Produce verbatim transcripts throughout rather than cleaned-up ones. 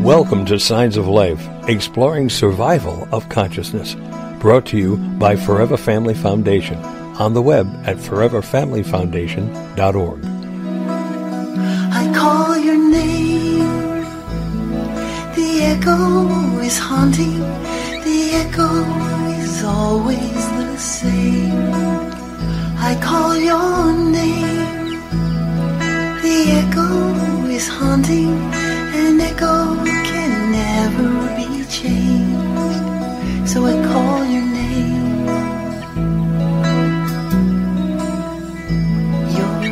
Welcome to Signs of Life, exploring survival of consciousness. Brought to you by Forever Family Foundation, on the web at forever family foundation dot org. I call your name, the echo is haunting, the echo is always the same. I call your name, the echo is haunting, an echo can never be changed, so I call your name, your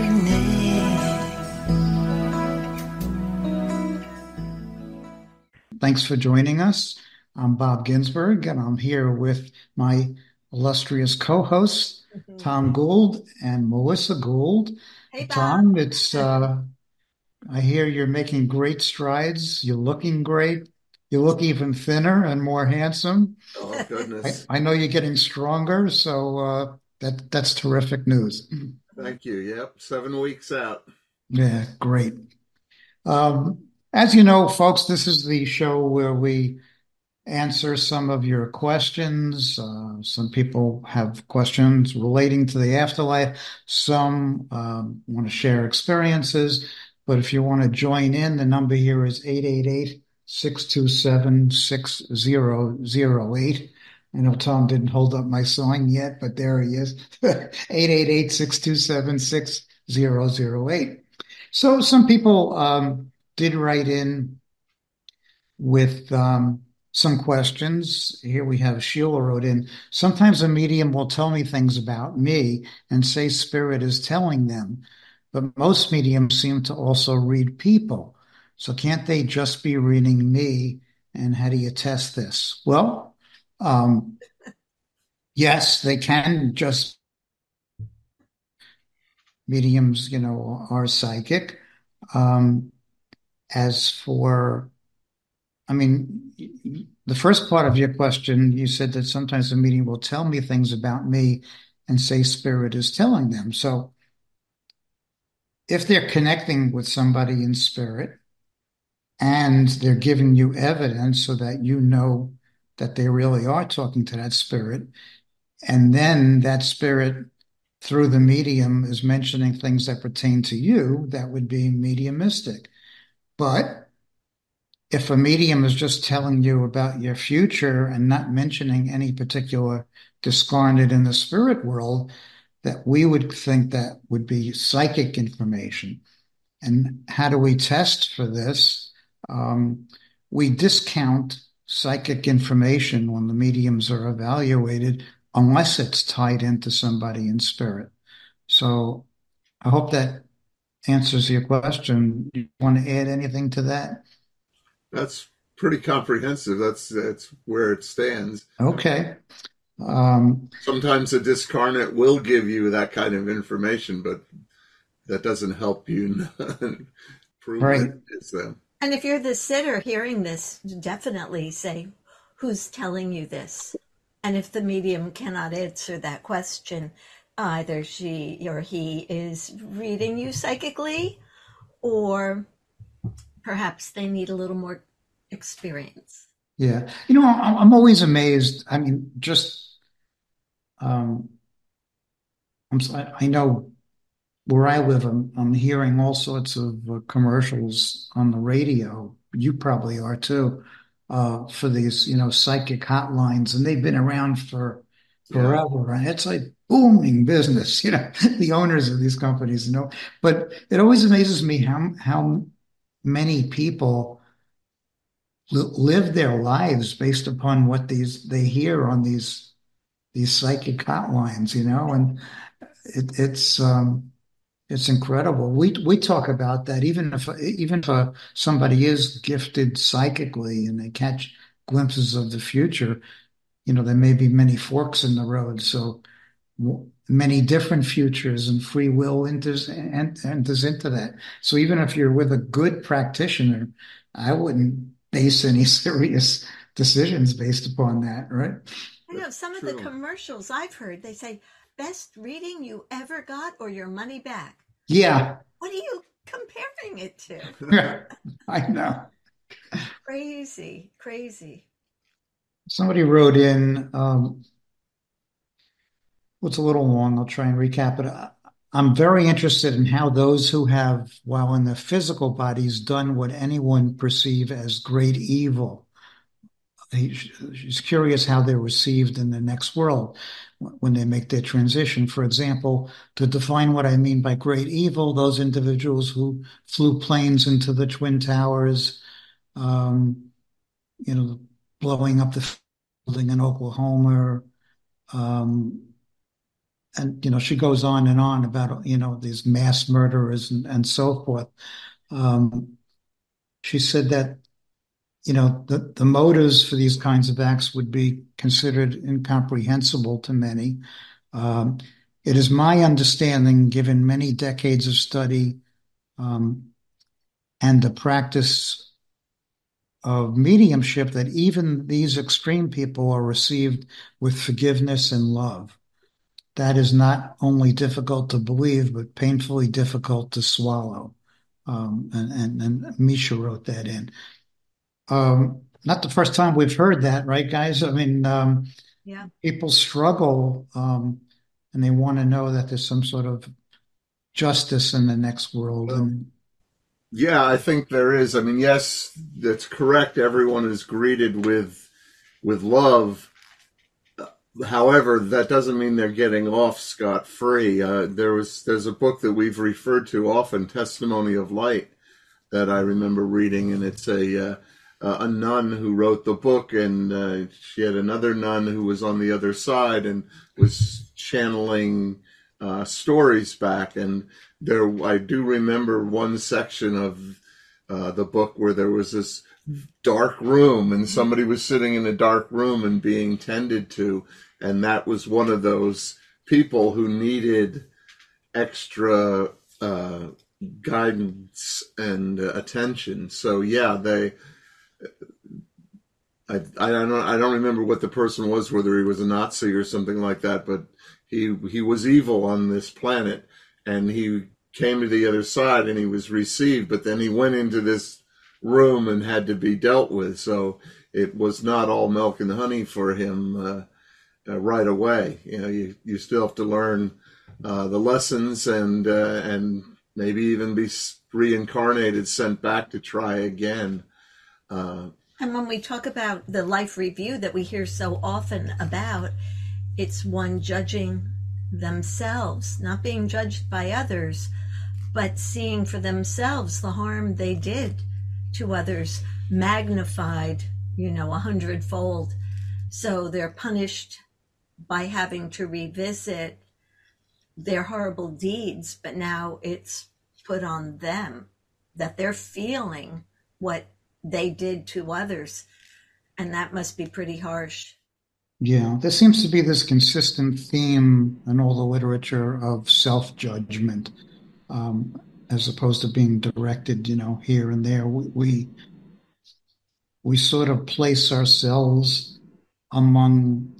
name. Thanks for joining us. I'm Bob Ginsberg, and I'm here with my illustrious co-hosts, mm-hmm. Tom Gould and Melissa Gould. Hey, Bob. Tom, it's uh, I hear you're making great strides. You're looking great. You look even thinner and more handsome. Oh, goodness. I, I know you're getting stronger, so uh, that that's terrific news. Thank you. Yep, seven weeks out. Yeah, great. Um, as you know, folks, this is the show where we answer some of your questions. Uh, some people have questions relating to the afterlife. Some um, want to share experiences. But if you want to join in, the number here is eight eight eight, six two seven, six zero zero eight. I know Tom didn't hold up my sign yet, but there he is. eight eight eight, six two seven, six zero zero eight. So some people um, did write in with um, some questions. Here we have Sheila wrote in, sometimes a medium will tell me things about me and say spirit is telling them. But most mediums seem to also read people. So can't they just be reading me? And how do you test this? Well, um, yes, they can just. Mediums, you know, are psychic. Um, as for, I mean, the first part of your question, you said that sometimes the medium will tell me things about me and say spirit is telling them. So if they're connecting with somebody in spirit and they're giving you evidence so that you know that they really are talking to that spirit, and then that spirit through the medium is mentioning things that pertain to you, that would be mediumistic. But if a medium is just telling you about your future and not mentioning any particular discarnate in the spirit world, that we would think that would be psychic information. And how do we test for this? Um, we discount psychic information when the mediums are evaluated unless it's tied into somebody in spirit. So I hope that answers your question. Do you want to add anything to that? That's pretty comprehensive. That's that's where it stands. Okay. Um, Sometimes a discarnate will give you that kind of information, but that doesn't help you prove right. it is them. And if you're the sitter hearing this, definitely say, who's telling you this? And if the medium cannot answer that question, either she or he is reading you psychically, or perhaps they need a little more experience. Yeah. You know, I'm, I'm always amazed. I mean, just, um, I'm, I know where I live, I'm, I'm hearing all sorts of uh, commercials on the radio. You probably are too, uh, for these, you know, psychic hotlines, and they've been around for forever. Yeah. And it's like booming business, you know, the owners of these companies, you know, but it always amazes me how, how many people live their lives based upon what these they hear on these these psychic hotlines, you know, and it, it's um, it's incredible. We we talk about that even if even if uh, somebody is gifted psychically and they catch glimpses of the future, you know, there may be many forks in the road, so many different futures, and free will enters enters into that. So even if you're with a good practitioner, I wouldn't base any serious decisions based upon that, right? I know some of the commercials I've heard, they say, best reading you ever got or your money back. Yeah. What are you comparing it to? Yeah, I know. Crazy, crazy. Somebody wrote in, um, well, it's a little long. I'll try and recap it. I- I'm very interested in how those who have, while in their physical bodies, done what anyone perceive as great evil. He, she's curious how they're received in the next world when they make their transition. For example, to define what I mean by great evil, those individuals who flew planes into the Twin Towers, um, you know, blowing up the building in Oklahoma, um, and you know, she goes on and on about you know these mass murderers and, and so forth. Um, she said that you know the the motives for these kinds of acts would be considered incomprehensible to many. Um, it is my understanding, given many decades of study um, and the practice of mediumship, that even these extreme people are received with forgiveness and love. That is not only difficult to believe, but painfully difficult to swallow. Um, and, and, and Misha wrote that in. Um, not the first time we've heard that, right, guys? I mean, um, Yeah. people struggle um, and they want to know that there's some sort of justice in the next world. Well, And yeah, I think there is. I mean, yes, that's correct. Everyone is greeted with with love. However, that doesn't mean they're getting off scot-free. Uh, there was there's a book that we've referred to often, Testimony of Light, that I remember reading, and it's a uh, a nun who wrote the book, and uh, she had another nun who was on the other side and was channeling uh, stories back. And there, I do remember one section of uh, the book where there was this dark room, and somebody was sitting in a dark room and being tended to, and that was one of those people who needed extra uh, guidance and uh, attention. So yeah, they. I I don't I don't remember what the person was, whether he was a Nazi or something like that, but he he was evil on this planet, and he came to the other side and he was received, but then he went into this room and had to be dealt with. So it was not all milk and honey for him uh, uh, right away. You know, you, you still have to learn uh, the lessons and uh, and maybe even be reincarnated, sent back to try again. Uh, And when we talk about the life review that we hear so often about, it's one judging themselves, not being judged by others, but seeing for themselves the harm they did to others, magnified, you know, a hundredfold. So they're punished by having to revisit their horrible deeds, but now it's put on them that they're feeling what they did to others, and that must be pretty harsh. yeah, there seems to be this consistent theme in all the literature of self-judgment, um, as opposed to being directed, you know, here and there. We, we we sort of place ourselves among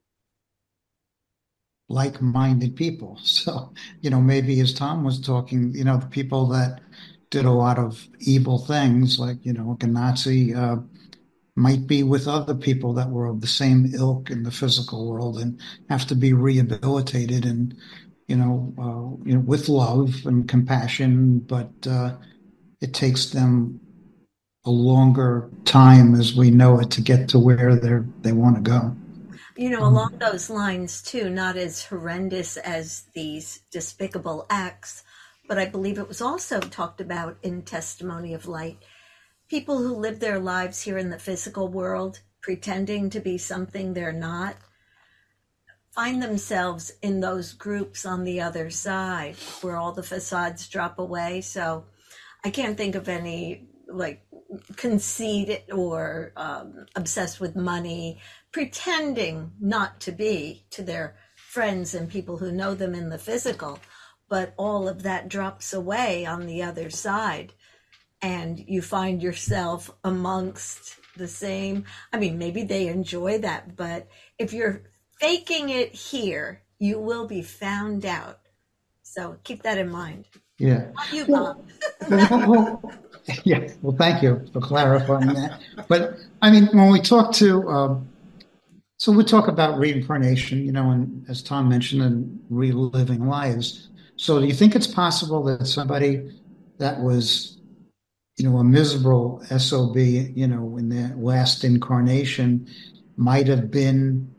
like-minded people. So, you know, maybe as Tom was talking, you know, the people that did a lot of evil things, like, you know, like a Nazi, uh, might be with other people that were of the same ilk in the physical world and have to be rehabilitated and, you know, uh, you know, with love and compassion, but uh, it takes them a longer time as we know it to get to where they're they want to go. You know, along those lines too, not as horrendous as these despicable acts, but I believe it was also talked about in Testimony of Light. People who live their lives here in the physical world, pretending to be something they're not, find themselves in those groups on the other side where all the facades drop away. So I can't think of any like conceited or um, obsessed with money, pretending not to be to their friends and people who know them in the physical, but all of that drops away on the other side. And you find yourself amongst the same. I mean, maybe they enjoy that, but if you're faking it here, you will be found out. So keep that in mind. Yeah. Not you, Bob. Well, Yeah, well, thank you for clarifying that. But I mean, when we talk to, um, so we talk about reincarnation, you know, and as Tom mentioned, and reliving lives. So do you think it's possible that somebody that was, you know, a miserable S O B, you know, in their last incarnation might have been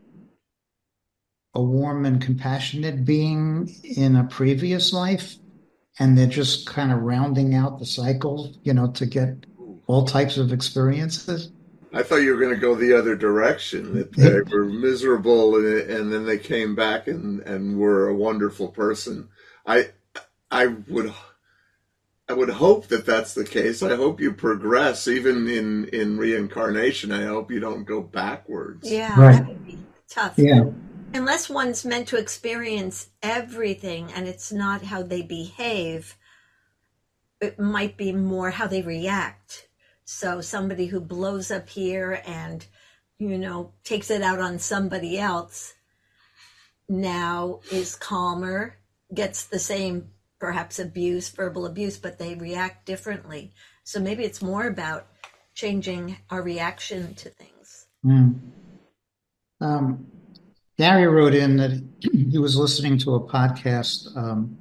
a warm and compassionate being in a previous life? And they're just kind of rounding out the cycle, you know, to get all types of experiences. I thought you were going to go the other direction, that they were miserable and, and then they came back and, and were a wonderful person. I I would I would hope that that's the case. I hope you progress even in, in reincarnation. I hope you don't go backwards. Yeah, Right. that would be tough. Yeah. Unless one's meant to experience everything and it's not how they behave, it might be more how they react. So somebody who blows up here and, you know, takes it out on somebody else now is calmer, gets the same perhaps abuse, verbal abuse, but they react differently. So maybe it's more about changing our reaction to things. Mm. Um, Gary wrote in that he was listening to a podcast um,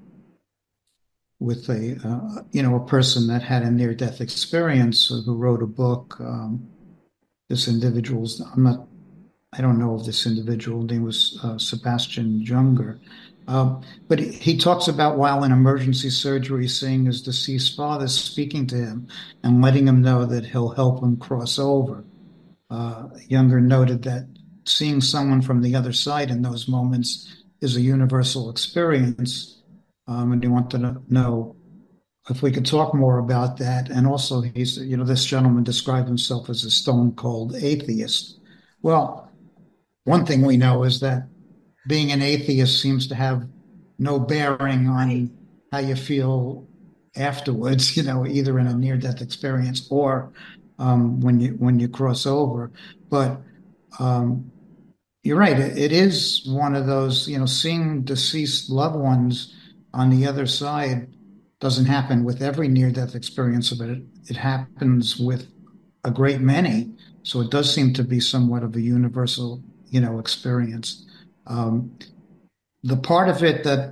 with a, uh, you know, a person that had a near-death experience who wrote a book. Um, this individual's, I'm not, I don't know if this individual name was uh, Sebastian Junger. Um, but he, he talks about while in emergency surgery, seeing his deceased father speaking to him and letting him know that he'll help him cross over. Uh, Younger noted that seeing someone from the other side in those moments is a universal experience. Um, and he wanted to know if we could talk more about that. And also, he's, you know, this gentleman described himself as a stone cold atheist. Well, one thing we know is that being an atheist seems to have no bearing on how you feel afterwards, you know, either in a near-death experience or um, when you when you cross over. But um, you're right. It, it is one of those, you know, seeing deceased loved ones on the other side doesn't happen with every near-death experience, but it, it happens with a great many. So it does seem to be somewhat of a universal, you know, experience. Um, the part of it that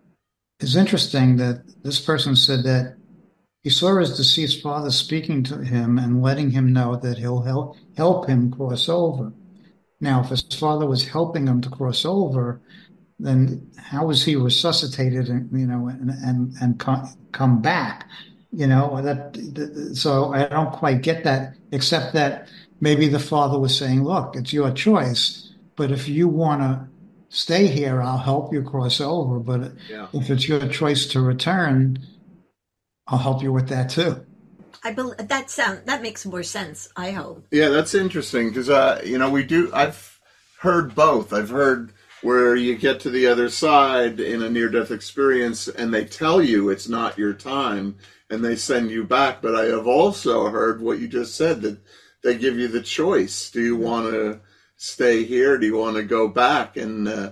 is interesting that this person said that he saw his deceased father speaking to him and letting him know that he'll help, help him cross over. Now, if his father was helping him to cross over, then how was he resuscitated and, you know, and, and, and come, come back? You know, that, so I don't quite get that, except that maybe the father was saying, look, it's your choice, but if you want to stay here, I'll help you cross over. But yeah. If it's your choice to return, I'll help you with that too. I believe that sound that makes more sense. I hope. Yeah, that's interesting because uh, you know we do. I've heard both. I've heard where you get to the other side in a near-death experience, and they tell you it's not your time, and they send you back. But I have also heard what you just said, that they give you the choice. Do you want to stay here? Do you want to go back? And uh,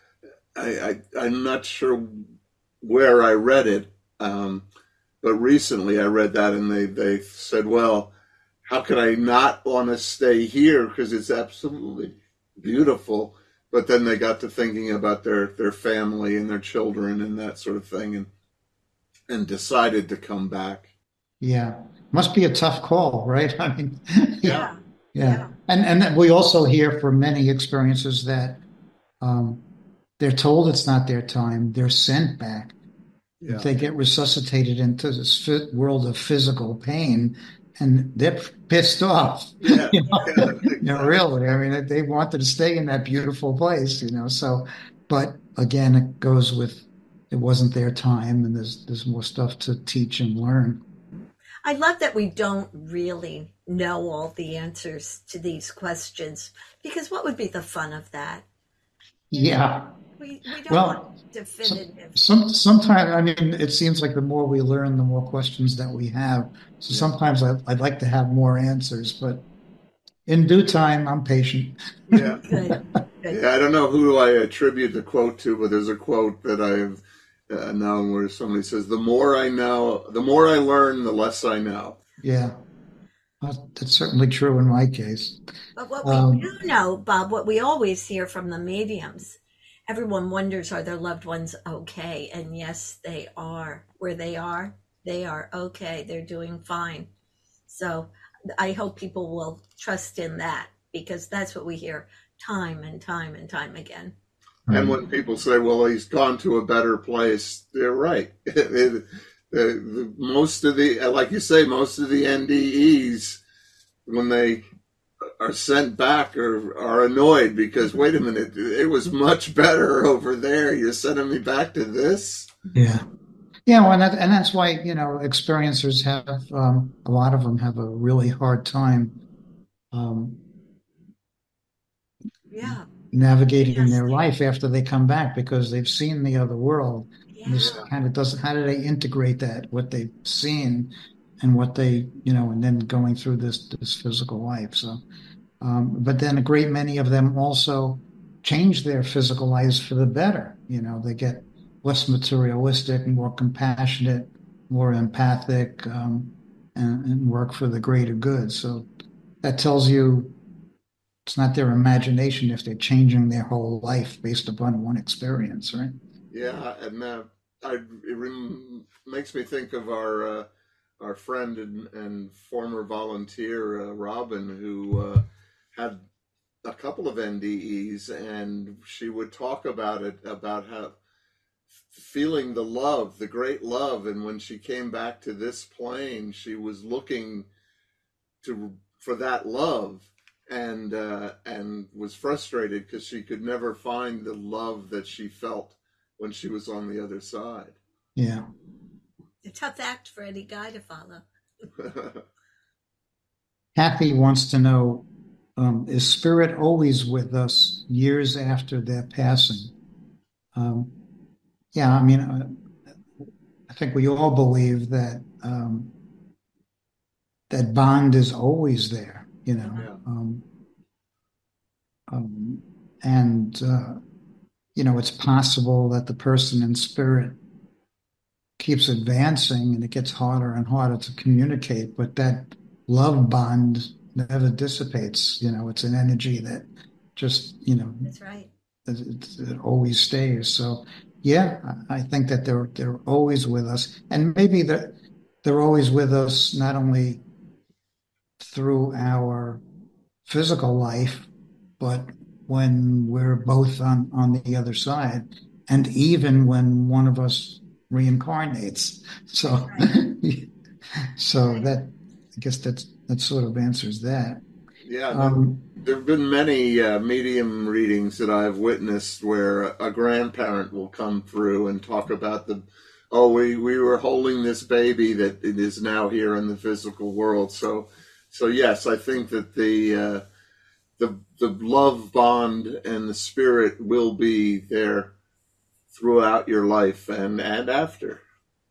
I, I, I'm not sure where I read it. Um, But recently I read that and they, they said, well, how could I not want to stay here? Because it's absolutely beautiful. But then they got to thinking about their, their family and their children and that sort of thing and and decided to come back. Yeah. Must be a tough call, right? I mean, yeah. yeah. Yeah. And, and we also hear from many experiences that um, they're told it's not their time. They're sent back. Yeah. They get resuscitated into this world of physical pain, and they're pissed off. Yeah, you know? yeah, exactly. You know, really. I mean, they wanted to stay in that beautiful place, you know. So, but again, it goes with it wasn't their time, and there's there's more stuff to teach and learn. I love that we don't really know all the answers to these questions, because what would be the fun of that? Yeah. We, we don't well, want definitive. Some, sometimes, I mean, it seems like the more we learn, the more questions that we have. So yeah. Sometimes I, I'd like to have more answers, but in due time, I'm patient. Yeah. Good. Good. Yeah, I don't know who I attribute the quote to, but there's a quote that I've uh, known where somebody says, the more I know, the more I learn, the less I know. Yeah, well, that's certainly true in my case. But what we do Um, know, Bob, what we always hear from the mediums, everyone wonders, are their loved ones okay? And yes, they are. Where they are, they are okay. They're doing fine. So I hope people will trust in that because that's what we hear time and time and time again. And right. when people say, well, he's gone to a better place, they're right. the, the, the, most of the, like you say, most of the N D Es, when they are sent back, are, are annoyed because, wait a minute, it was much better over there. You're sending me back to this? Yeah. Yeah, well, and, that, and that's why, you know, experiencers have, um, a lot of them have a really hard time um, Yeah. navigating their Adjusting. life after they come back because they've seen the other world. And Yeah. this kind of doesn't, how do they integrate that, what they've seen and what they, you know, and then going through this, this physical life. So, um, but then a great many of them also change their physical lives for the better. You know, they get less materialistic, more compassionate, more empathic, um, and, and work for the greater good. So that tells you it's not their imagination if they're changing their whole life based upon one experience, right? Yeah, and uh, I, it rem- makes me think of our uh, our friend and, and former volunteer, uh, Robin, who uh, had a couple of N D Es, and she would talk about it, about how feeling the love, the great love, and when she came back to this plane, she was looking to for that love, and uh, and was frustrated because she could never find the love that she felt when she was on the other side. Yeah. A tough act for any guy to follow. Kathy wants to know, um, is spirit always with us years after their passing? Um, yeah, I mean, uh, I think we all believe that um, that bond is always there, you know. Yeah. Um, um, and, uh, you know, it's possible that the person in spirit keeps advancing and it gets harder and harder to communicate, but that love bond never dissipates. You know, it's an energy that just, you know, That's right. it, it always stays. So, yeah, I I think that they're they're always with us, and maybe that they're always with us not only through our physical life, but when we're both on on the other side, and even when one of us reincarnates. So, Right. so Right. that I guess that's that sort of answers that. Yeah, there, Um, there have been many uh, medium readings that I've witnessed where a grandparent will come through and talk about the, oh, we, we were holding this baby that it is now here in the physical world. So, so yes, I think that the uh, the the love bond and the spirit will be there throughout your life and and after.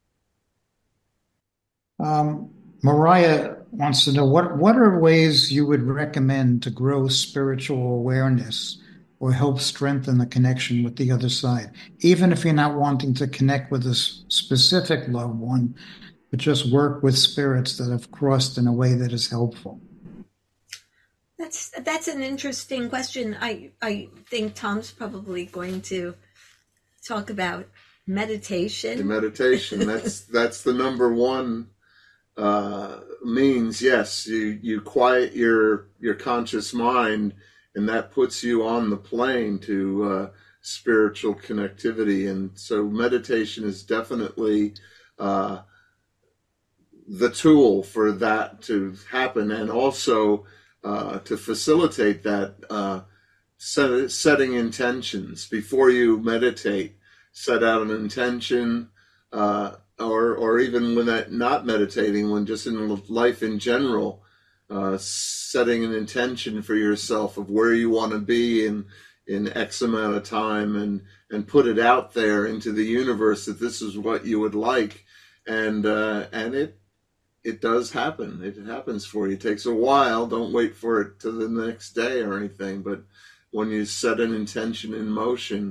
um, Mariah wants to know what what are ways you would recommend to grow spiritual awareness or help strengthen the connection with the other side, even if you're not wanting to connect with a s- specific loved one, but just work with spirits that have crossed in a way that is helpful. That's that's an interesting question. I I think Tom's probably going to talk about The meditation. meditation, that's that's the number one uh, means. Yes, you you quiet your your conscious mind, and that puts you on the plane to uh, spiritual connectivity. And so, meditation is definitely uh, the tool for that to happen, and also uh, to facilitate that. Uh, set, setting intentions before you meditate. Set out an intention. Uh, or or even when that not meditating, when just in life in general, uh, setting an intention for yourself of where you want to be in in X amount of time, and and put it out there into the universe that this is what you would like, and uh, and it it does happen. It happens for you. It takes a while. Don't wait for it to the next day or anything, but when you set an intention in motion,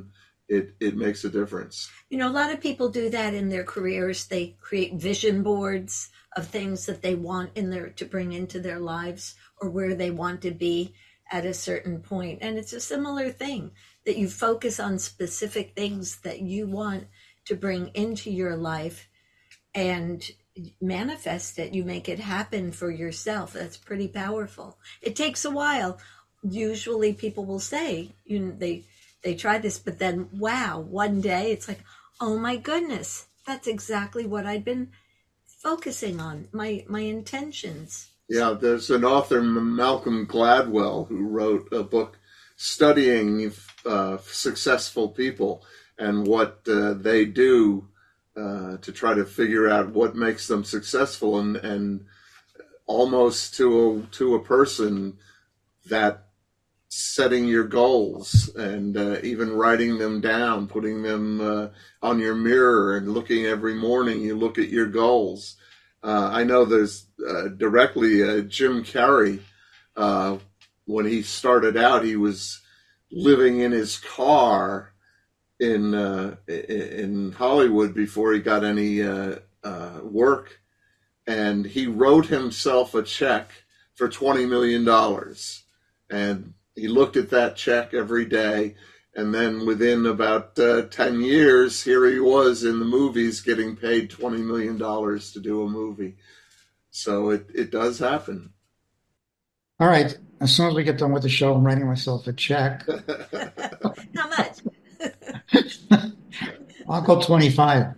it, it makes a difference. You know, a lot of people do that in their careers. They create vision boards of things that they want in their to bring into their lives or where they want to be at a certain point. And it's a similar thing that you focus on specific things that you want to bring into your life and manifest it. You make it happen for yourself. That's pretty powerful. It takes a while. Usually people will say, you know, they they try this, but then wow, one day it's like, oh my goodness, that's exactly what I'd been focusing on, my my intentions. Yeah, there's an author, Malcolm Gladwell, who wrote a book studying uh, successful people and what uh, they do uh, to try to figure out what makes them successful, and, and almost to a, to a person, that setting your goals and uh, even writing them down, putting them uh, on your mirror and looking every morning, you look at your goals. Uh, I know there's uh, directly uh, Jim Carrey, uh, when he started out, he was living in his car in uh, in Hollywood before he got any uh, uh, work. And he wrote himself a check for twenty million dollars. And he looked at that check every day. And then within about uh, ten years, here he was in the movies getting paid twenty million dollars to do a movie. So it, it does happen. All right. As soon as we get done with the show, I'm writing myself a check. How much? I'll go twenty-five.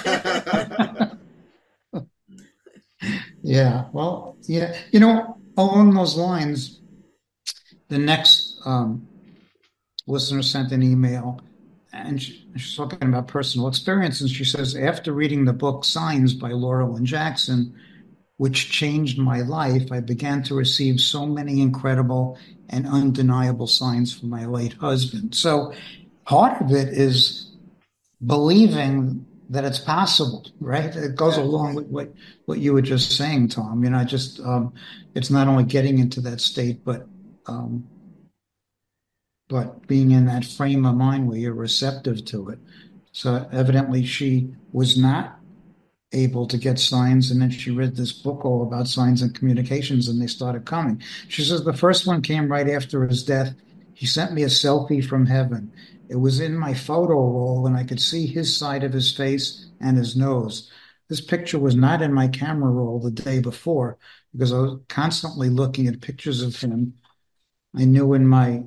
Yeah. Well, yeah. You know, along those lines, the next um, listener sent an email, and she, she's talking about personal experience. And she says, after reading the book Signs by Laurel and Jackson, which changed my life, I began to receive so many incredible and undeniable signs from my late husband. So part of it is believing that it's possible, right? It goes along with what, what you were just saying, Tom. You know, just um, it's not only getting into that state, but um, but being in that frame of mind where you're receptive to it. So evidently she was not able to get signs, and then she read this book all about signs and communications, and they started coming. She says the first one came right after his death. He sent me a selfie from heaven. It was in my photo roll, and I could see his side of his face and his nose. This picture was not in my camera roll the day before because I was constantly looking at pictures of him. I knew in my,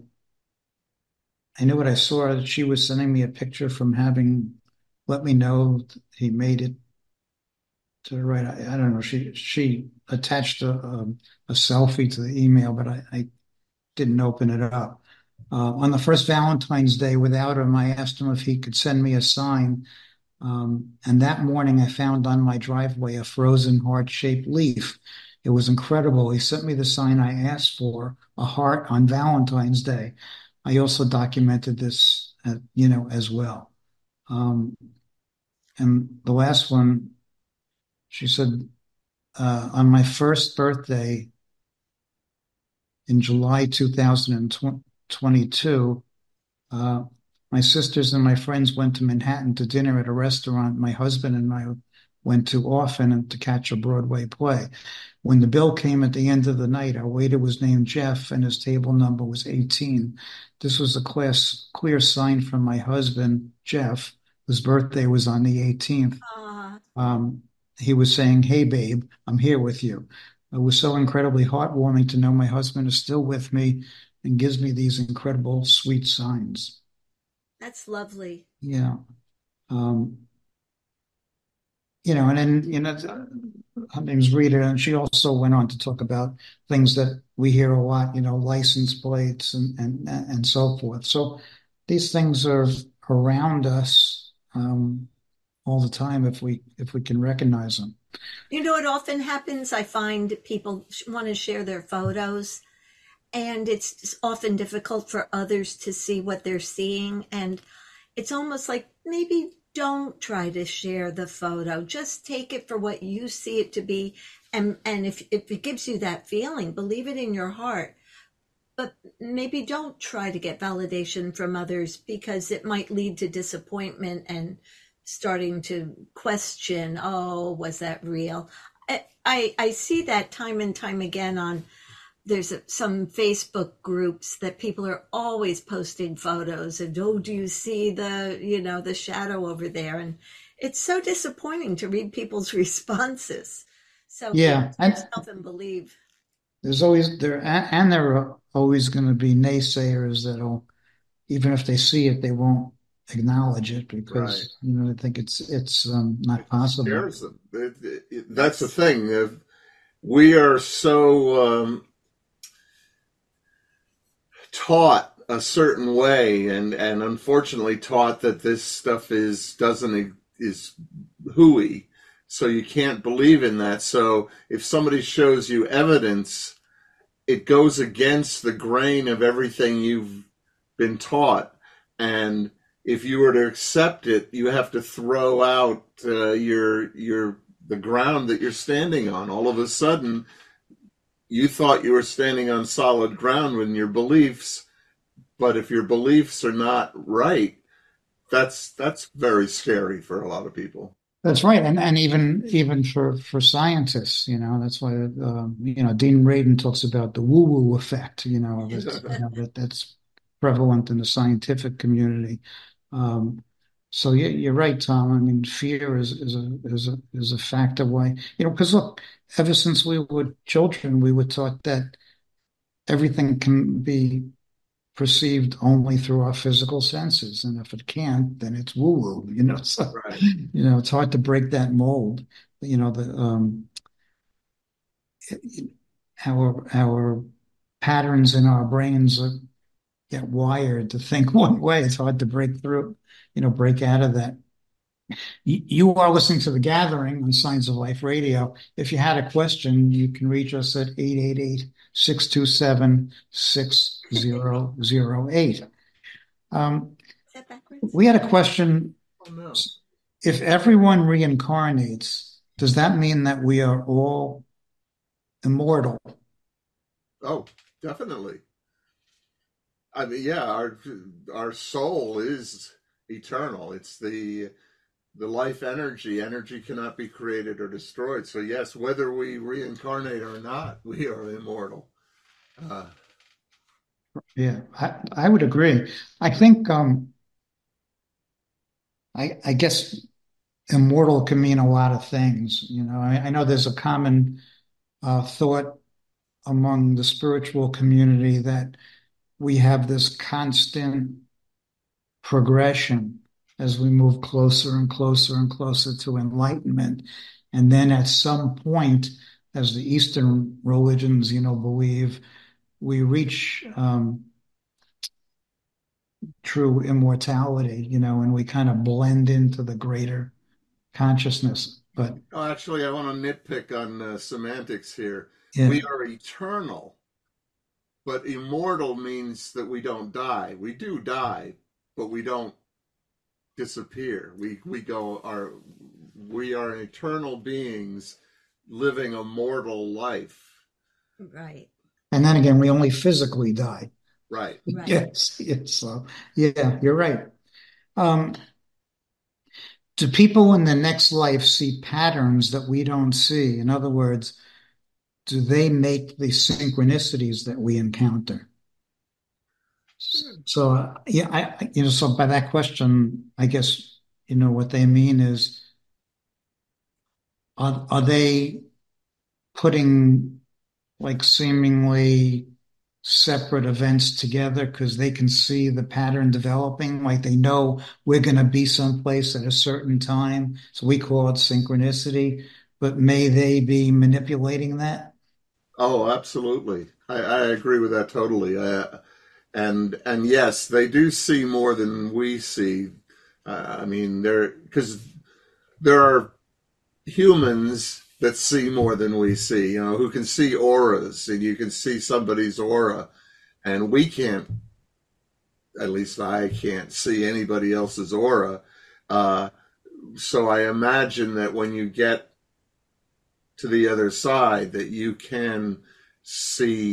I knew what I saw. She was sending me a picture from having let me know he made it to the right. I, I don't know. She she attached a, a, a selfie to the email, but I, I didn't open it up. Uh, on the first Valentine's Day, without him, I asked him if he could send me a sign. Um, and that morning, I found on my driveway a frozen heart-shaped leaf. It was incredible. He sent me the sign I asked for, a heart on Valentine's Day. I also documented this, uh, you know, as well. Um, and the last one, she said, uh, on my first birthday in July two thousand twenty-two, uh, my sisters and my friends went to Manhattan to dinner at a restaurant my husband and I went to often and to catch a Broadway play. When the bill came at the end of the night, our waiter was named Jeff and his table number was eighteen. This was a class, clear sign from my husband, Jeff, whose birthday was on the eighteenth. Um, he was saying, hey, babe, I'm here with you. It was so incredibly heartwarming to know my husband is still with me and gives me these incredible, sweet signs. That's lovely. Yeah. Um, you know, and then, you know, her name's Rita, and she also went on to talk about things that we hear a lot, you know, license plates and, and, and so forth. So these things are around us um, all the time if we, if we can recognize them. You know, it often happens. I find people want to share their photos, and it's often difficult for others to see what they're seeing. And it's almost like maybe don't try to share the photo. Just take it for what you see it to be. And, and if, if it gives you that feeling, believe it in your heart. but maybe don't try to get validation from others, because it might lead to disappointment and starting to question, oh, was that real? I, I, I see that time and time again on, there's a, some Facebook groups that people are always posting photos and, oh, do you see the, you know, the shadow over there? And it's so disappointing to read people's responses. So Yeah, keep and yourself and believe. there's always there and, and there are always going to be naysayers that'll, even if they see it, they won't acknowledge it Right. because you know they think it's it's um, not It possible. scares them. It- it- it- that's the thing. If we are so um, taught a certain way, and, and unfortunately taught that this stuff is doesn't is hooey, so you can't believe in that. So if somebody shows you evidence, it goes against the grain of everything you've been taught, and if you were to accept it, you have to throw out uh, your your the ground that you're standing on. All of a sudden, you thought you were standing on solid ground when your beliefs, but if your beliefs are not right, that's that's very scary for a lot of people. That's right, and and even even for for scientists, you know, that's why um, you know Dean Radin talks about the woo-woo effect, you know, that's you know, that that's prevalent in the scientific community. Um, so yeah, you're right, Tom. I mean, fear is is a is a is a factor why you know because look, ever since we were children, we were taught that everything can be perceived only through our physical senses. And if it can't, then it's woo-woo, you know. So, Right. you know, it's hard to break that mold. You know, the um our our patterns in our brains are, get wired to think one way. It's hard to break through, you know, break out of that. You, you are listening to The Gathering on Signs of Life Radio. If you had a question, you can reach us at eight eight eight, six two seven, six zero zero eight. Um, Is that backwards? we had a question. Oh no. If everyone reincarnates, does that mean that we are all immortal? Oh, definitely. I mean, yeah, our our soul is eternal. It's the the life energy. Energy cannot be created or destroyed. So yes, whether we reincarnate or not, we are immortal. Uh, Yeah, I, I would agree. I think, um, I, I guess immortal can mean a lot of things. You know, I, I know there's a common uh, thought among the spiritual community that we have this constant progression as we move closer and closer and closer to enlightenment. And then at some point, as the Eastern religions, you know, believe, we reach um, true immortality, you know, and we kind of blend into the greater consciousness. But oh, actually, I want to nitpick on uh, semantics here. yeah, We are eternal, but immortal means that we don't die. We do die, but we don't disappear. We we go our we are eternal beings living a mortal life. Right. and then again, we only physically die. Right. Right. Yes, yes. So yeah, you're right. Um, do people in the next life see patterns that we don't see? In other words, do they make the synchronicities that we encounter? So uh, yeah, I you know, so by that question, I guess you know what they mean is are are they putting like seemingly separate events together because they can see the pattern developing, like they know we're going to be someplace at a certain time. So we call it synchronicity, but may they be manipulating that? Oh, absolutely. I, I agree with that totally. Uh, and and yes, they do see more than we see. Uh, I mean, there because there are humans that see more than we see. You know, who can see auras, and you can see somebody's aura, and we can't. At least I can't see anybody else's aura. Uh, so I imagine that when you get to the other side, that you can see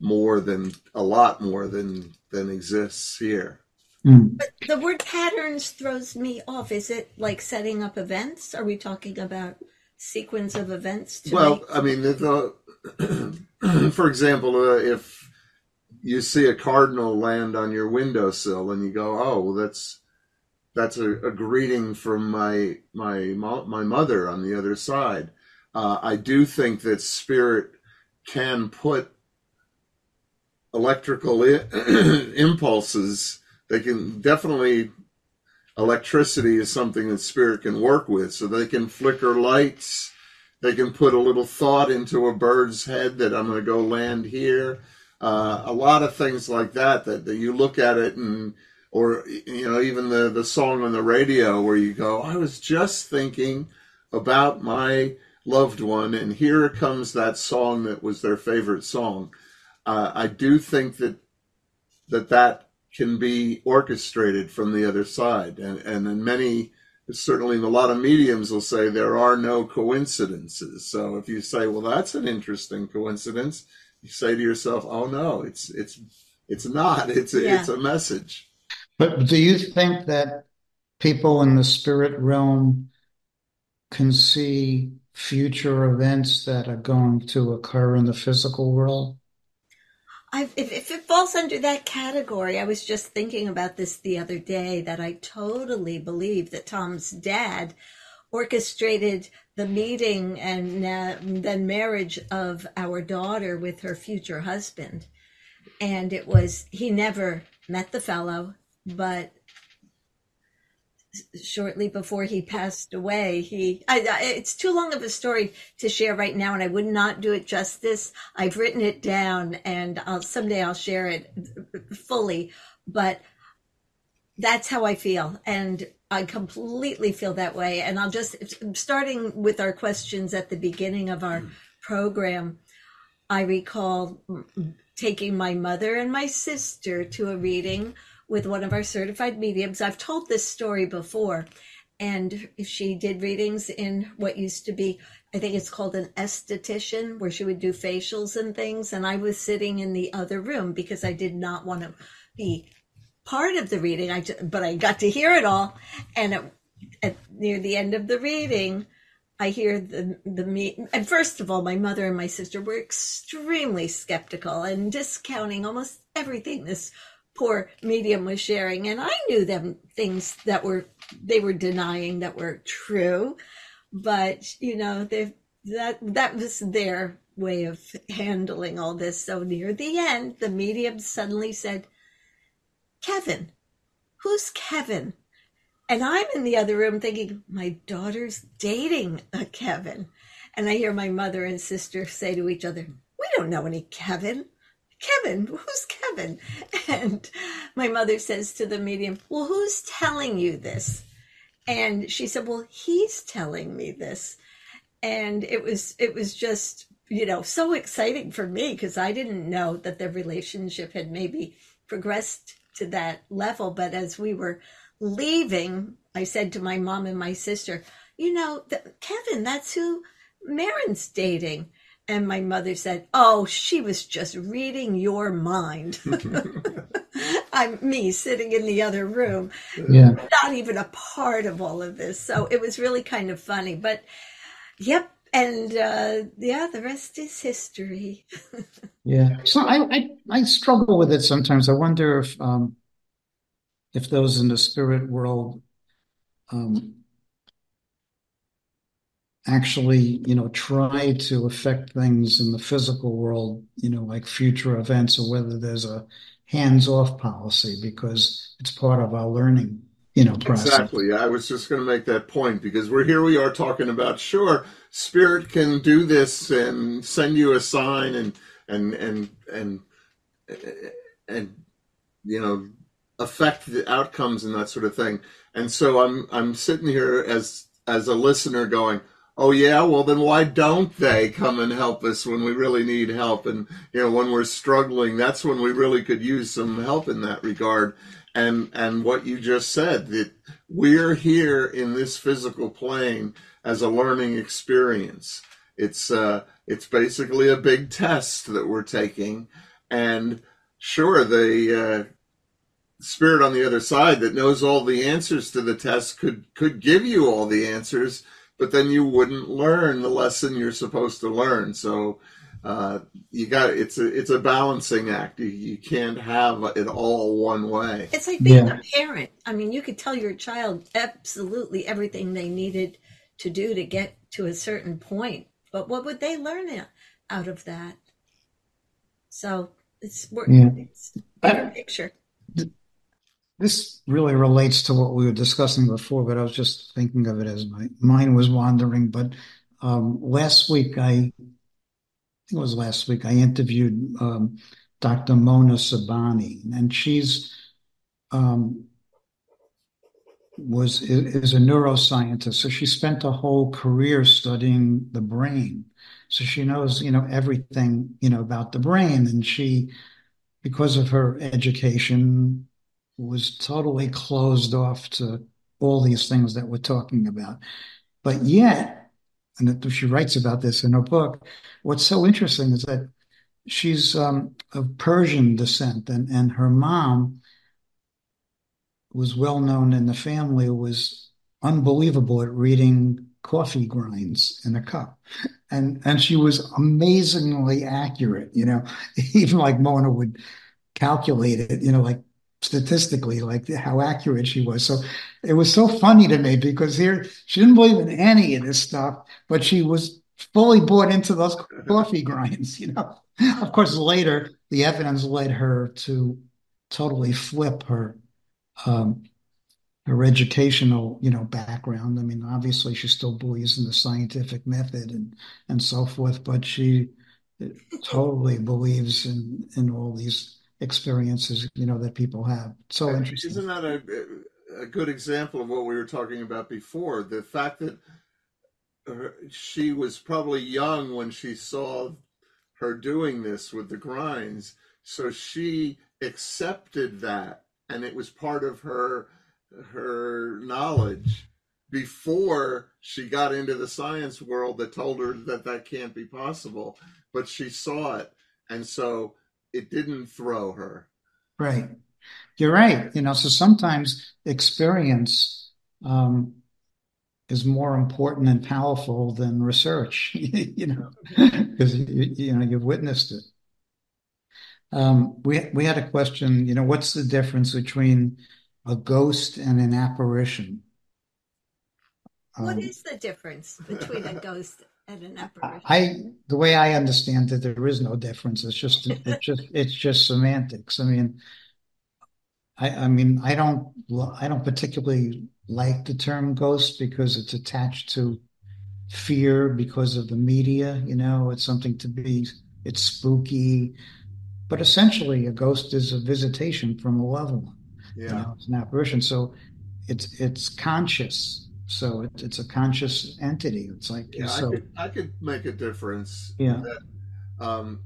more than a lot more than than exists here. Mm. But the word patterns throws me off. Is it like setting up events? Are we talking about sequence of events? To Well, make- I mean, the, the, for example, uh, if you see a cardinal land on your windowsill and you go, "Oh, well, that's that's a, a greeting from my my my mother on the other side." Uh, I do think that spirit can put electrical I- impulses. They can definitely, electricity is something that spirit can work with. So they can flicker lights. They can put a little thought into a bird's head that I'm going to go land here. Uh, a lot of things like that, that, that you look at it and, or, you know, even the, the song on the radio where you go, I was just thinking about my loved one, and here comes that song that was their favorite song. Uh, I do think that that that can be orchestrated from the other side. And, and in many, certainly in a lot of mediums will say there are no coincidences. So if you say, well, that's an interesting coincidence, you say to yourself, oh no, it's, it's, it's not, it's, a, Yeah. it's a message. But do you think that people in the spirit realm can see future events that are going to occur in the physical world? I, if, if it falls under that category, I was just thinking about this the other day, that I totally believe that Tom's dad orchestrated the meeting and uh, then marriage of our daughter with her future husband. And it was, he never met the fellow, but shortly before he passed away, he, I, I, it's too long of a story to share right now, and I would not do it justice. I've written it down, and I'll, someday I'll share it fully, but that's how I feel. And I completely feel that way. And I'll just, starting with our questions at the beginning of our program, I recall taking my mother and my sister to a reading with one of our certified mediums. I've told this story before, and she did readings in what used to be, I think it's called an esthetician, where she would do facials and things. And I was sitting in the other room because I did not want to be part of the reading. I just, but I got to hear it all. And at, at near the end of the reading, I hear the the me. And first of all, my mother and my sister were extremely skeptical and discounting almost everything this poor medium was sharing. And I knew them things that were, they were denying that were true, but you know, they, that, that was their way of handling all this. So near the end, the medium suddenly said, Kevin, who's Kevin? And I'm in the other room thinking, my daughter's dating a Kevin. And I hear my mother and sister say to each other, we don't know any Kevin. Kevin, who's Kevin? And my mother says to the medium, well, who's telling you this? And she said, well, he's telling me this. And it was, it was just, you know, so exciting for me, because I didn't know that their relationship had maybe progressed to that level. But as we were leaving, I said to my mom and my sister, you know, the, Kevin, that's who Marin's dating. And my mother said, oh, she was just reading your mind. I'm me sitting in the other room, Yeah. not even a part of all of this. So it was really kind of funny. But yep. And uh, yeah, the rest is history. Yeah. So I, I, I struggle with it sometimes. I wonder if, um, if those in the spirit world, um, actually, you know, try to affect things in the physical world, you know, like future events, or whether there's a hands-off policy, because it's part of our learning, you know, process. Exactly. I was just going to make that point, because we're here, we are talking about, sure, spirit can do this and send you a sign and, and, and, and, and, you know, affect the outcomes and that sort of thing. And so I'm, I'm sitting here as, as a listener going, oh yeah, well then why don't they come and help us when we really need help? And, you know, when we're struggling, that's when we really could use some help in that regard. And, and what you just said, that we're here in this physical plane as a learning experience. It's, uh, it's basically a big test that we're taking. And sure, the uh, spirit on the other side that knows all the answers to the test could could give you all the answers, but then you wouldn't learn the lesson you're supposed to learn. So uh, you got it's a it's a balancing act. You, you can't have it all one way. It's like being Yeah. a parent. I mean, you could tell your child absolutely everything they needed to do to get to a certain point, but what would they learn o- out of that? So it's we're, Yeah. it's bigger I, picture. this really relates to what we were discussing before, but I was just thinking of it as my mind was wandering. But um, last week, I, I think it was last week, I interviewed um, Doctor Mona Sabani, and she's um, was is a neuroscientist. So she spent a whole career studying the brain. So she knows, you know, everything, you know, about the brain. And she, because of her education, was totally closed off to all these things that we're talking about. But yet, and she writes about this in her book, what's so interesting is that she's um, of Persian descent, and, and her mom was well known in the family, was unbelievable at reading coffee grinds in a cup. And and she was amazingly accurate, you know, even like Mona would calculate it, you know, like statistically, like how accurate she was. So it was so funny to me because here she didn't believe in any of this stuff, but she was fully bought into those coffee grinds, you know. Of course, later the evidence led her to totally flip her um, her educational, you know, background. I mean, obviously she still believes in the scientific method and and so forth, but she totally believes in in all these experiences, you know, that people have. So interesting. Isn't that a, a good example of what we were talking about before? The fact that her, she was probably young when she saw her doing this with the grinds, so she accepted that, and it was part of her her knowledge before she got into the science world that told her that that can't be possible. But she saw it, and so it didn't throw her. Right. You're right. You know, so sometimes experience um, is more important and powerful than research, you know, because you, you know you've witnessed it. Um, we we had a question. You know, what's the difference between a ghost and an apparition? What Um, is the difference between a ghost and an apparition? I the way I understand it, there is no difference. It's just it's just it's just semantics. I mean, I I mean I don't I don't particularly like the term ghost because it's attached to fear because of the media. You know, it's something to be it's spooky, but essentially a ghost is a visitation from a loved one. You Yeah, know, it's an apparition. So it's it's conscious. So it, it's a conscious entity. It's like yeah, I so could I could make a difference. yeah. That um,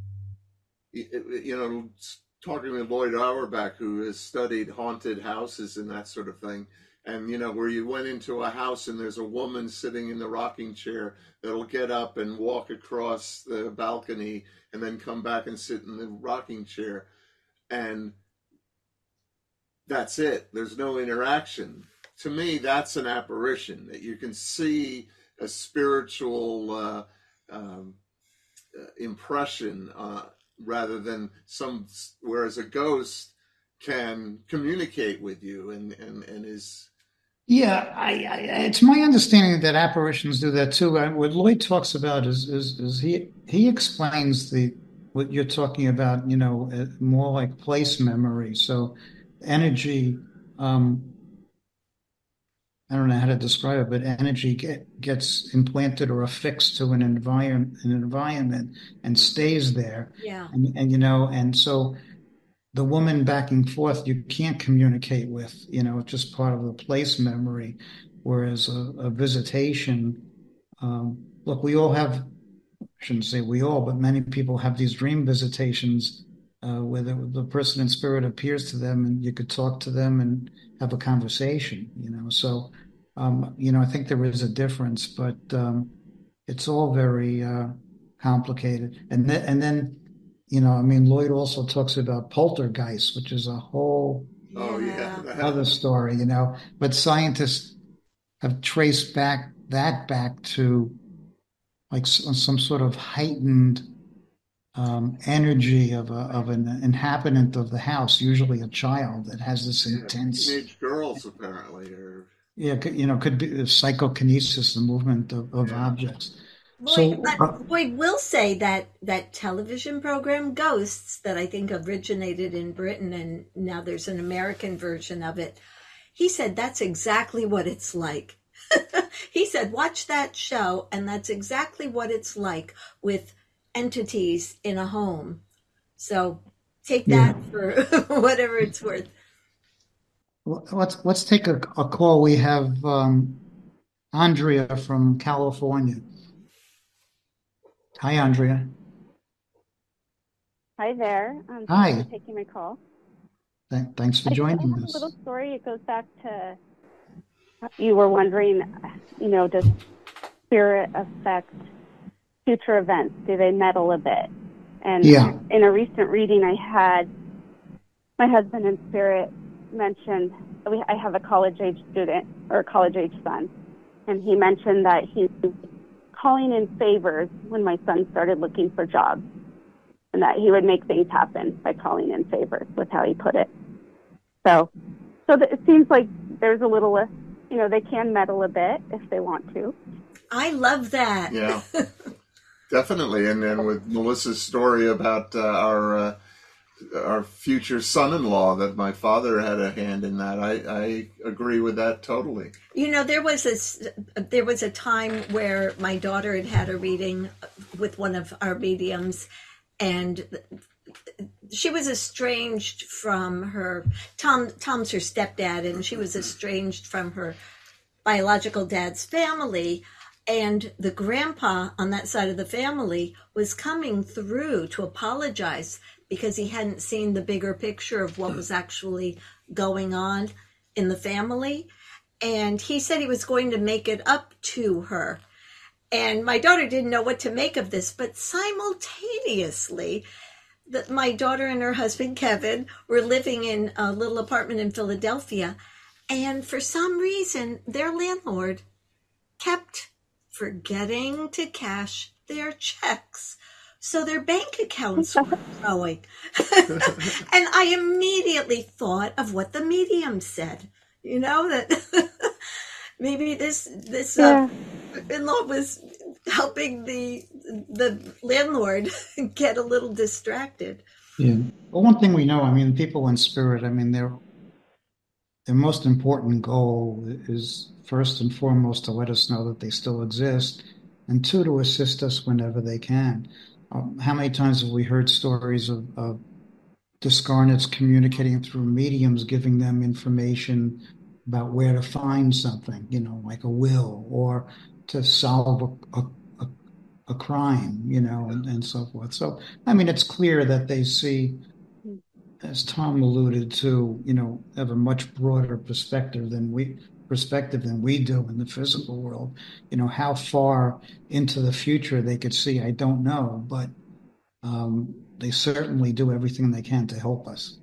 you know, talking with Lloyd Auerbach, who has studied haunted houses and that sort of thing, and you know, where you went into a house and there's a woman sitting in the rocking chair that'll get up and walk across the balcony and then come back and sit in the rocking chair, and that's it. There's no interaction. To me, that's an apparition that you can see a spiritual uh, um, uh, impression uh, rather than some. Whereas a ghost can communicate with you and and and is. Yeah, I, I, it's my understanding that apparitions do that too. I, what Lloyd talks about is, is, is he he explains the what you're talking about, you know, uh, more like place memory. So energy, um, I don't know how to describe it, but energy get, gets implanted or affixed to an environment, an environment, and stays there. Yeah. And and you know, and so the woman back and forth you can't communicate with, you know, it's just part of the place memory. Whereas a, a visitation, um, look, we all have, I shouldn't say we all, but many people have these dream visitations uh, where the, the person in spirit appears to them and you could talk to them and have a conversation, you know. So, um, you know, I think there is a difference, but um, it's all very uh, complicated. And then, and then you know, I mean, Lloyd also talks about poltergeist, which is a whole Oh yeah, Yeah. other story, you know, but scientists have traced back that back to like s- some sort of heightened um, energy of a, of an inhabitant of the house, usually a child that has this yeah. intense, Teenage girls apparently are. yeah, could- you know, could be psychokinesis, the movement of, of Yeah. objects. Lloyd, So, but uh, Lloyd will say that that television program Ghosts, that I think originated in Britain and now there's an American version of it. He said that's exactly what it's like. He said, watch that show, and that's exactly what it's like with entities in a home. So take yeah, that for whatever it's worth. Well, let's let's take a, a call. We have um, Andrea from California. Hi, Andrea. Hi there. Um, thanks for Hi. taking my call. Th- thanks for I, I joining have a us. little story. It goes back to you were wondering, you know, does spirit affect future events? Do they meddle a bit? And Yeah. in a recent reading I had, my husband in spirit mentioned, we, I have a college-age student, or a college-age son, and he mentioned that he's calling in favors when my son started looking for jobs, and that he would make things happen by calling in favors, with how he put it. So, so that it seems like there's a little, uh, you know, they can meddle a bit if they want to. I love that. Yeah, definitely. And then with Melissa's story about uh, our uh, our future son-in-law, that my father had a hand in that. I, I agree with that totally. You know, there was a there was a time where my daughter had had a reading with one of our mediums, and she was estranged from her Tom. Tom's her stepdad, and she was estranged from her biological dad's family. And the grandpa on that side of the family was coming through to apologize because he hadn't seen the bigger picture of what was actually going on in the family. And he said he was going to make it up to her. And my daughter didn't know what to make of this, but simultaneously, that my daughter and her husband, Kevin, were living in a little apartment in Philadelphia. And for some reason, their landlord kept forgetting to cash their checks. So their bank accounts were growing. And I immediately thought of what the medium said. You know, that maybe this this uh, Yeah. in-law was helping the the landlord get a little distracted. Yeah. Well, one thing we know, I mean, people in spirit, I mean, their their most important goal is first and foremost to let us know that they still exist, and two, to assist us whenever they can. Um, how many times have we heard stories of, of discarnates communicating through mediums, giving them information about where to find something, you know, like a will, or to solve a, a, a, a crime, you know, and, and so forth. So, I mean, it's clear that they see, as Tom alluded to, you know, have a much broader perspective than we perspective than we do in the physical world. You know, how far into the future they could see, I don't know, but um, they certainly do everything they can to help us.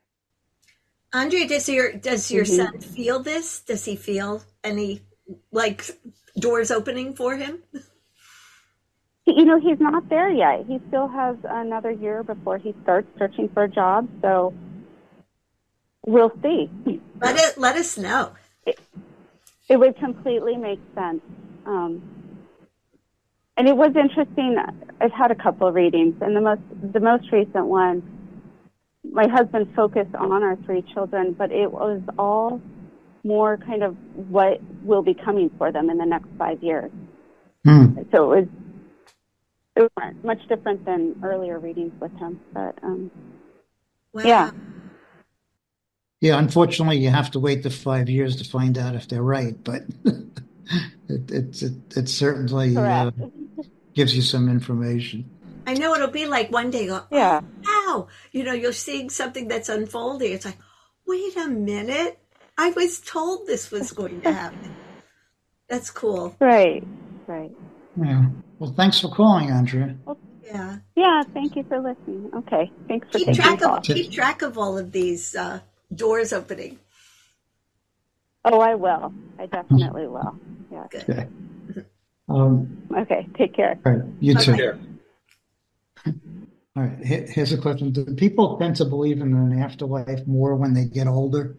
Andrea, does your does your Mhm. son feel this? Does he feel any like doors opening for him? You know, he's not there yet. He still has another year before he starts searching for a job, so we'll see. Let it let us know. It, it would completely make sense. Um, and it was interesting. I've had a couple of readings, and the most the most recent one, my husband focused on our three children, but it was all more kind of what will be coming for them in the next five years. Hmm. So it was it was much different than earlier readings with him. But um, Wow. yeah, Yeah, unfortunately, you have to wait the five years to find out if they're right, but it it it, it certainly uh, correct. gives you some information. I know it'll be like one day, go, Yeah. oh, wow. You know, you're seeing something that's unfolding. It's like, wait a minute. I was told this was going to happen. That's cool. Right, right. Yeah. Well, thanks for calling, Andrea. Yeah. Yeah, thank you for listening. Okay, thanks for Keep taking track the of call. keep track of all of these uh, doors opening. Oh, I will. I definitely will. Yeah. Good. Okay. Um, Okay, take care. all right, you Bye-bye. too. All right, here- here's a question. Do people tend to believe in an afterlife more when they get older?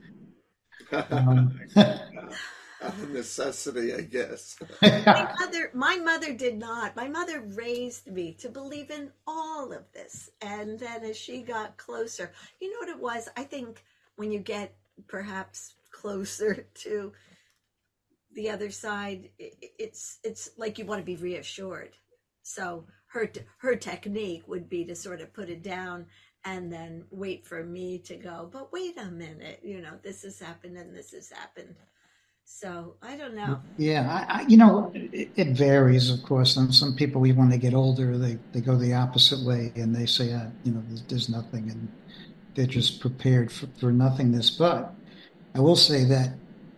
Um, Out of necessity, I guess. My mother, my mother did not. My mother raised me to believe in all of this. And then as she got closer, you know what it was? I think when you get perhaps closer to the other side, i- it's it's like you want to be reassured. So her her technique would be to sort of put it down and then wait for me to go, but wait a minute, you know, this has happened and this has happened. So I don't know. Yeah, I, I, you know, it, it varies, of course. And some people, even when they get older, they, they go the opposite way and they say, uh, you know, there's, there's nothing, and they're just prepared for, for nothingness. But I will say that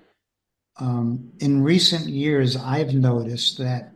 um, in recent years, I've noticed that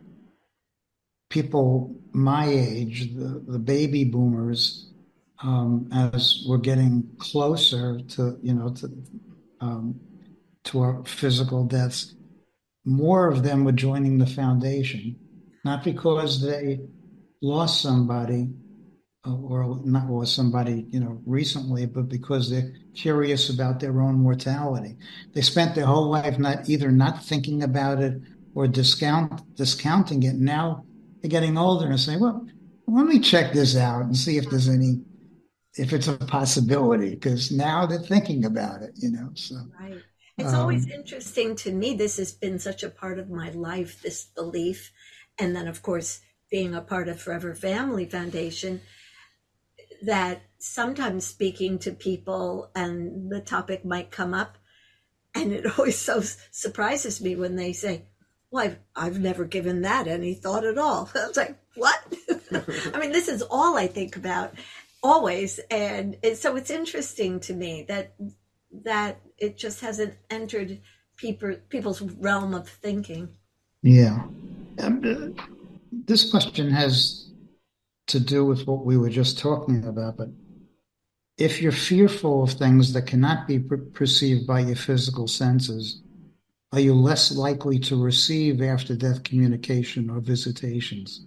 people my age, the, the baby boomers, um, as we're getting closer to, you know, to, um, to our physical deaths, more of them were joining the foundation, not because they lost somebody uh, or not lost somebody, you know, recently, but because they're curious about their own mortality. They spent their whole life not either not thinking about it or discount discounting it. Now they're getting older and saying, well, let me check this out and see if there's any, if it's a possibility, because now they're thinking about it, you know, so. Right. It's always Um, interesting to me. This has been such a part of my life, this belief. And then, of course, being a part of Forever Family Foundation, that sometimes speaking to people and the topic might come up. And it always so surprises me when they say, well, I've, I've never given that any thought at all. I was like, what? I mean, this is all I think about always. And it, so it's interesting to me that that it just hasn't entered people people's realm of thinking. yeah. Um, uh, this question has to do with what we were just talking about, but if you're fearful of things that cannot be per- perceived by your physical senses, are you less likely to receive after death communication or visitations?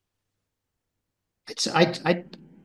It's I, I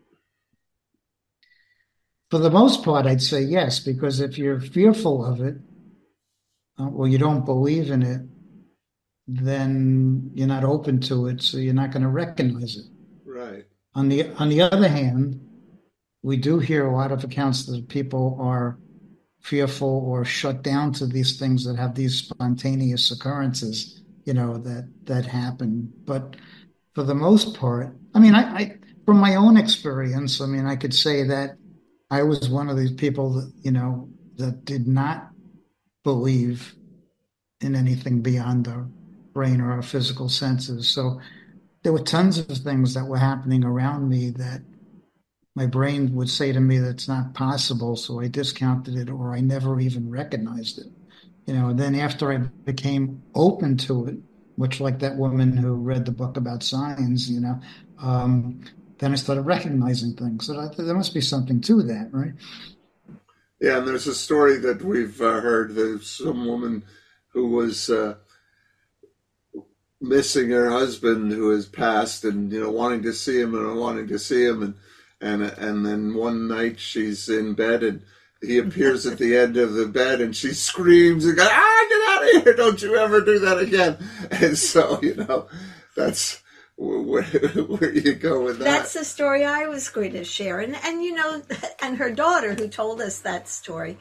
for the most part, I'd say yes, because if you're fearful of it, uh, or you don't believe in it, then you're not open to it, so you're not going to recognize it. Right. On the on the other hand, we do hear a lot of accounts that people are fearful or shut down to these things that have these spontaneous occurrences, you know, that that happen. But for the most part, I mean, I, I from my own experience, I mean, I could say that I was one of these people that, you know, that did not believe in anything beyond the brain or our physical senses. So there were tons of things that were happening around me that my brain would say to me that's not possible, so I discounted it or I never even recognized it. You know, and then after I became open to it, much like that woman who read the book about signs, you know, um, then I started recognizing things. So I thought there must be something to that, right? Yeah, and there's a story that we've uh, heard. There's some woman who was uh, missing her husband who has passed, and you know, wanting to see him and wanting to see him, and and and then one night she's in bed and he appears at the end of the bed and she screams and goes, ah, get out of here! Don't you ever do that again! And so you know, that's where, where you go with that. That's the story I was going to share, and and you know, and her daughter who told us that story.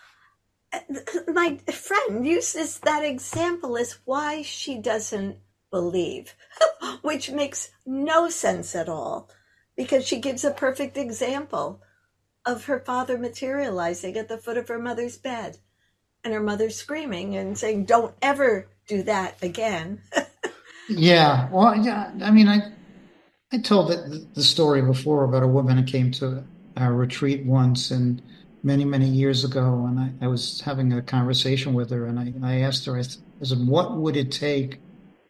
My friend uses that example as why she doesn't believe, which makes no sense at all, because she gives a perfect example of her father materializing at the foot of her mother's bed and her mother screaming and saying, don't ever do that again. Yeah. Well, yeah. I mean, I I told it, the story before about a woman who came to our retreat once and many, many years ago, and I, I was having a conversation with her, and I, I asked her, I said, what would it take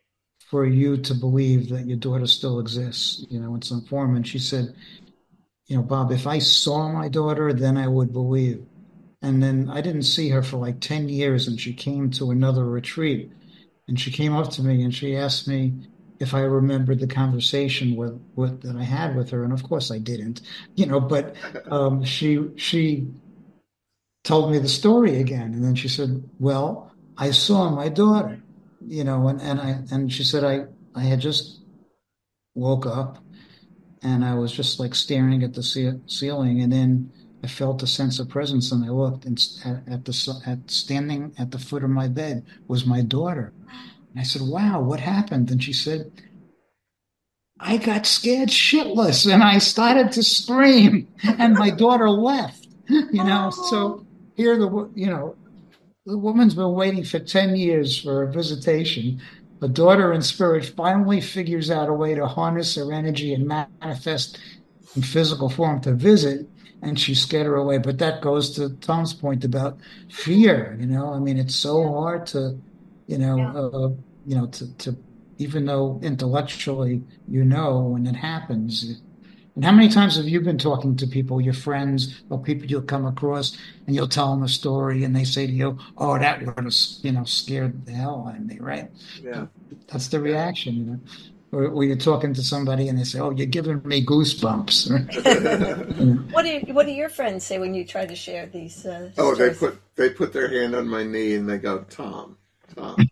for you to believe that your daughter still exists, you know, in some form. And she said, you know, Bob, if I saw my daughter, then I would believe. And then I didn't see her for like ten years, and she came to another retreat. And she came up to me and she asked me if I remembered the conversation with, with that I had with her. And of course I didn't, you know, but um, she she told me the story again. And then she said, well, I saw my daughter, you know, and, and I and she said I, I had just woke up and I was just like staring at the ce- ceiling, and then I felt a sense of presence, and I looked, and at, at the at standing at the foot of my bed was my daughter. And I said, wow, what happened? And she said, I got scared shitless and I started to scream, and my daughter left, you know. Oh. So here the, you know, the woman's been waiting for ten years for a visitation. The daughter in spirit finally figures out a way to harness her energy and manifest in physical form to visit, and she scared her away. But that goes to Tom's point about fear, you know. I mean, it's so Yeah. hard to, you know, Yeah. uh, you know, to, to, even though intellectually you know when it happens. And how many times have you been talking to people, your friends or people you'll come across, and you'll tell them a story and they say to you, oh, that would have, you know, scared the hell out of me, right? Yeah. That's the reaction, you know. Or, or you're talking to somebody and they say, oh, you're giving me goosebumps. What do you, what do your friends say when you try to share these uh, Oh, they stories? put they put their hand on my knee and they go, Tom, Tom.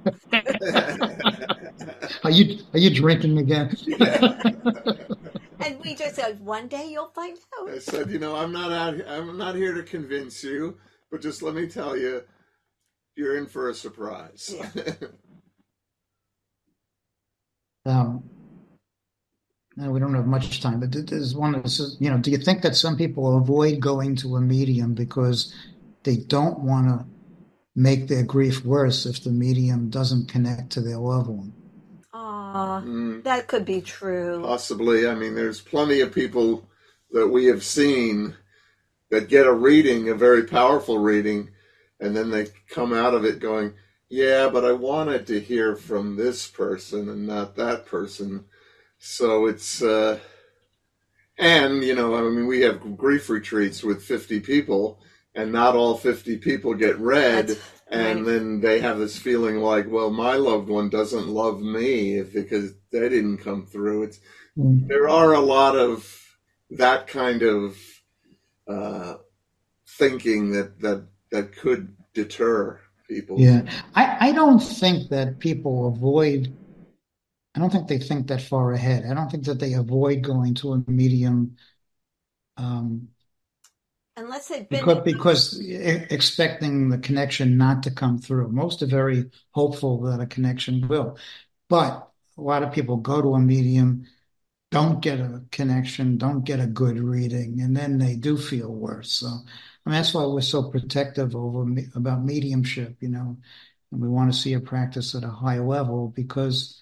Are you are you drinking again? And we just said, one day you'll find out. I said, you know, I'm not out. I'm not here to convince you, but just let me tell you, you're in for a surprise. Yeah. Um, no, we don't have much time, but there's one that says, you know, do you think that some people avoid going to a medium because they don't want to make their grief worse if the medium doesn't connect to their loved one? Aw, Mm, that could be true. possibly. I mean, there's plenty of people that we have seen that get a reading, a very powerful reading, and then they come out of it going, yeah, but I wanted to hear from this person and not that person. So it's, uh, and, you know, I mean, we have grief retreats with fifty people, and not all fifty people get read. That's And right. then they have this feeling like, well, my loved one doesn't love me if, because they didn't come through. It's, Mm. there are a lot of that kind of uh, thinking that, that, that could deter people. Yeah, I, I don't think that people avoid, I don't think they think that far ahead. I don't think that they avoid going to a medium um, Unless they've been because, because e- expecting the connection not to come through. Most are very hopeful that a connection will. But a lot of people go to a medium, don't get a connection, don't get a good reading, and then they do feel worse. So, I mean, that's why we're so protective over me, about mediumship, you know, and we want to see it practice at a high level because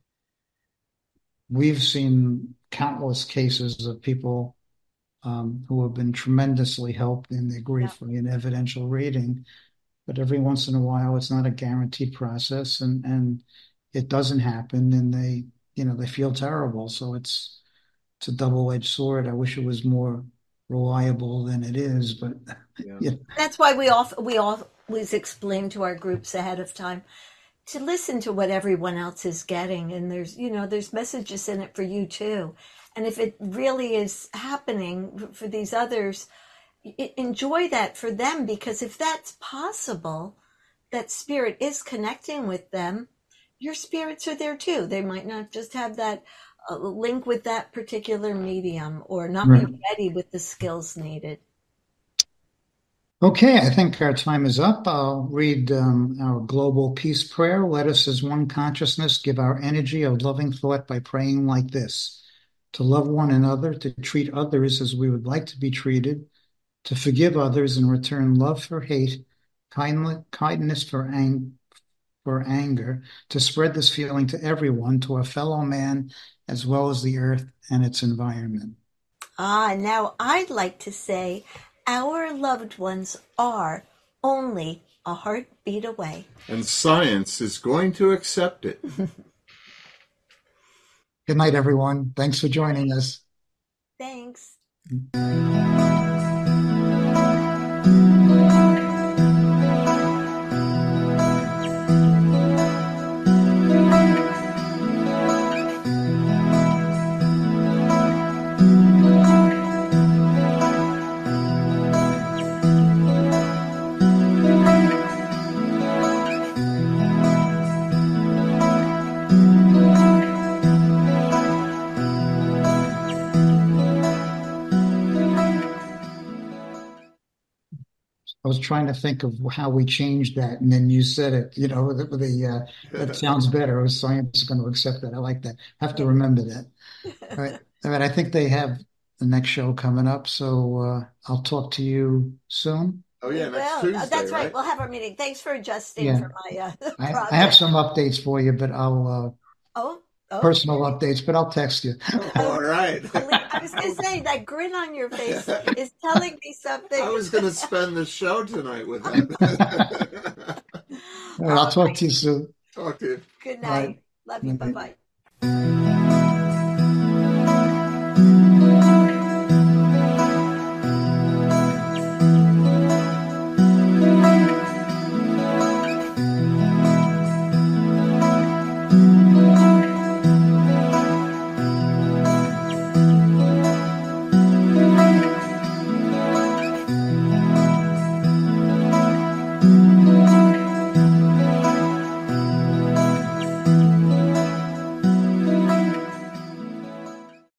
we've seen countless cases of people um, who have been tremendously helped in their grief by an evidential reading. But every once in a while, it's not a guaranteed process, and, and it doesn't happen, and they, you know, they feel terrible. So it's it's a double-edged sword. I wish it was more reliable than it is, but Yeah. yeah. That's why we all we always explain to our groups ahead of time to listen to what everyone else is getting, and there's you know there's messages in it for you too. And if it really is happening for these others, e- enjoy that for them, because if that's possible, that spirit is connecting with them, your spirits are there too. They might not just have that uh, link with that particular medium or not Right. be ready with the skills needed. Okay, I think our time is up. I'll read um, our global peace prayer. Let us, as one consciousness, give our energy of loving thought by praying like this: to love one another, to treat others as we would like to be treated, to forgive others and return love for hate, kindly, kindness for, ang- for anger, to spread this feeling to everyone, to our fellow man, as well as the earth and its environment. Ah, now I'd like to say our loved ones are only a heartbeat away. And science is going to accept it. Good night, everyone. Thanks for joining us. Thanks. I was trying to think of how we changed that, and then you said it. You know, the, the uh, that sounds better. Science is going to accept that. I like that. I have to remember that. All right. All right. I think they have the next show coming up, so uh, I'll talk to you soon. Oh yeah, next Well, Tuesday, that's right. right? We'll have our meeting. Thanks for adjusting Yeah. for my uh, I, project. I have some updates for you, but I'll Oh, uh, oh. personal updates, but I'll text you. All right. I was going to say, that grin on your face is telling me something. I was going to spend the show tonight with that. All right, I'll talk to you soon. Talk to you. Good night. Bye. Love you. Good Bye night. bye.